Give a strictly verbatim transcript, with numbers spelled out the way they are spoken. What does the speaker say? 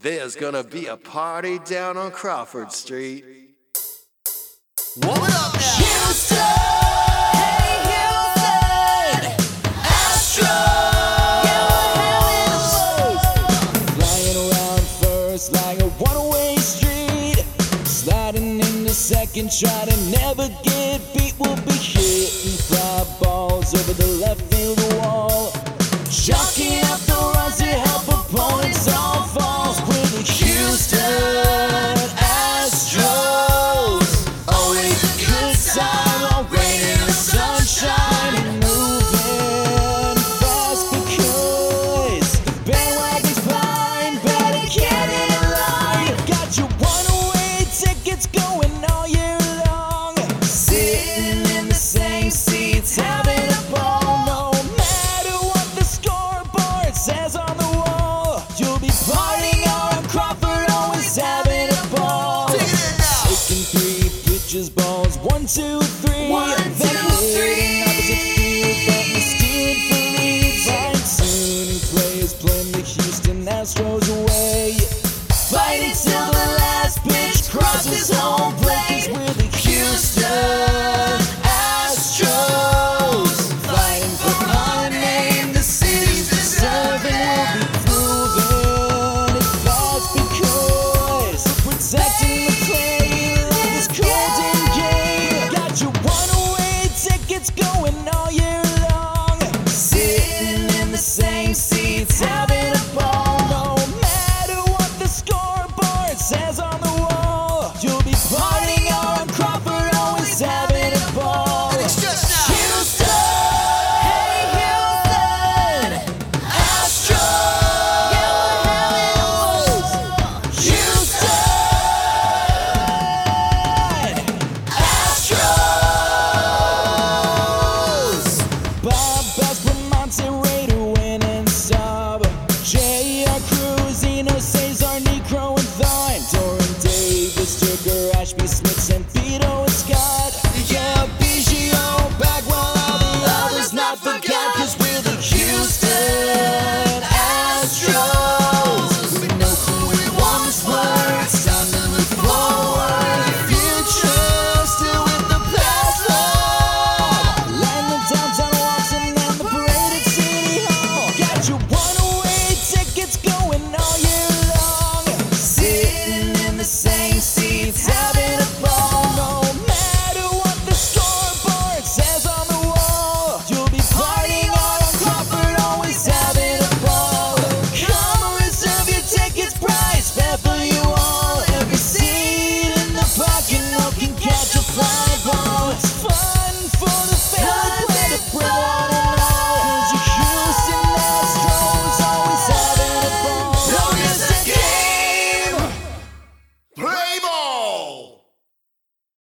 There's gonna be a party down on Crawford Street. Warm it up now! Houston! Hey Houston! Astros! Flying around first like a one-way street, sliding into second, try to never get beat. We'll be hitting fly balls over the left field wall, chalking up the runs to help opponents all falls. We're the Houston Astros, always a good time, all rain and the sunshine, and moving fast because the bandwagon's flying. Better get in line. Got your one-way tickets going all year long, sitting in the same seats, having a ball. No matter what the scoreboard says on the wall, you'll be partying on Crawford, always having a ball. Taking three pitches, balls, one, two, three. One, Then two, hitting three. opposite field, but steering for leads. Fine tuning players playing the Houston Astros away, fighting till the last pitch crosses home plate. 'Cause we're the Houston Astros, fighting for our name. The city's deserving. We'll be proving it fast.